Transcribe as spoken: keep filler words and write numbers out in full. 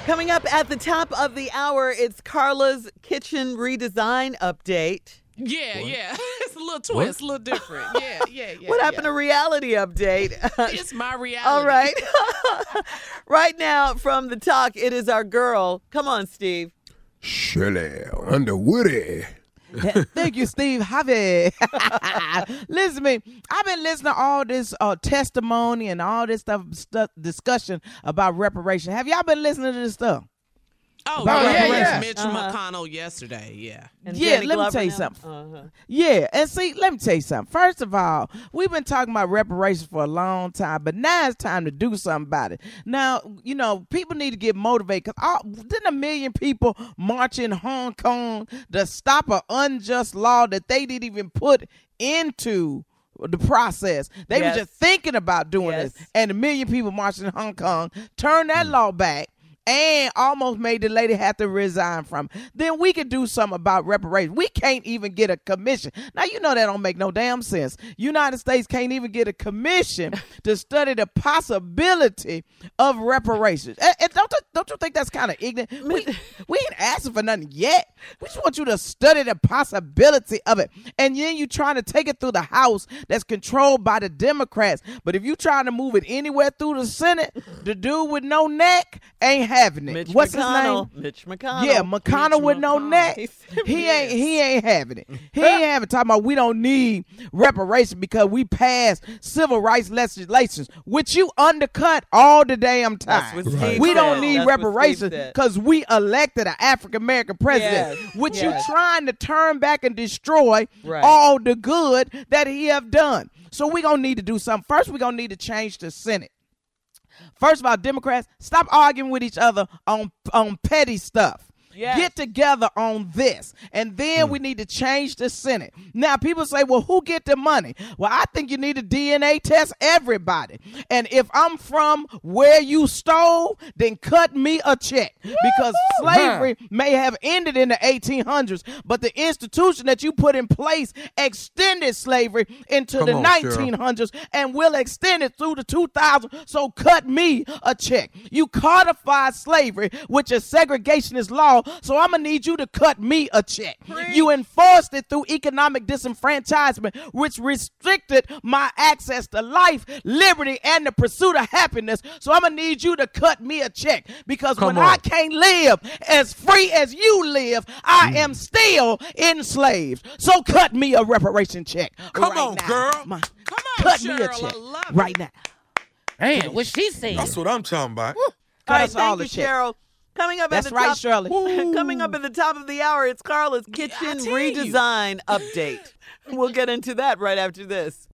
Coming up at the top of the hour, it's Carla's kitchen redesign update. Yeah, what? yeah. It's a little twist, what? a little different. Yeah, yeah, yeah. What yeah. happened to reality update? It's my reality. All right. Right now, from the talk, it is our girl. Come on, Steve. Shirley Underwoody. Thank you, Steve Harvey. Listen to me. I've been listening to all this uh, testimony and all this stuff, stuff, discussion about reparation. Have y'all been listening to this stuff? Oh, About yeah, reparations? yeah. Mitch Uh-huh. McConnell yesterday, yeah. And Yeah, Danny let me Glover tell you now? something. Uh-huh. Yeah, and see, let me tell you something. First of all, we've been talking about reparations for a long time, but now it's time to do something about it. Now, you know, people need to get motivated because didn't a million people march in Hong Kong to stop an unjust law that they didn't even put into the process? They Yes. were just thinking about doing Yes. this, and a million people marched in Hong Kong, turned that law back, and almost made the lady have to resign from it. Then we could do something about reparations. We can't even get a commission. Now, you know that don't make no damn sense. United States can't even get a commission to study the possibility of reparations. And, and don't, don't you think that's kind of ignorant? We, we ain't asking for nothing yet. We just want you to study the possibility of it. And then you trying to take it through the House that's controlled by the Democrats. But if you trying to move it anywhere through the Senate, the dude with no neck ain't having it. Mitch What's McConnell. his name? Mitch McConnell. Yeah, McConnell Mitch with no McConnell. neck. He's- He Yes. ain't he ain't having it. He ain't having talking about we don't need reparation because we passed civil rights legislation, which you undercut all the damn That's time. what Steve We said. don't need That's what Steve reparations said. because we elected an African American president, Yes. which Yes. you trying to turn back and destroy Right. all the good that he have done. So we gonna need to do something. First, we gonna need to change the Senate. First of all, Democrats, stop arguing with each other on on petty stuff. Yes. Get together on this. And then we need to change the Senate. Now, people say, well, who get the money? Well, I think you need to D N A test everybody. And if I'm from where you stole, then cut me a check. Because slavery may have ended in the eighteen hundreds, but the institution that you put in place extended slavery into Come the on, nineteen hundreds and will extend it through the two thousands. So cut me a check. You codified slavery, which is segregationist law. So I'm going to need you to cut me a check. You enforced it through economic disenfranchisement, which restricted my access to life, liberty, and the pursuit of happiness. So I'm going to need you to cut me a check because Come when on. I can't live as free as you live, I am still enslaved. So cut me a reparation check. Come right on, now. girl. My- Come on, cut Cheryl. me a check I love it. right now. Man, what she said. That's what I'm talking about. All Cut right, us all thank a you, check. Cheryl. Coming up That's at the right, top, Shirley. Coming up at the top of the hour, it's Carla's kitchen tell you. redesign update. We'll get into that right after this.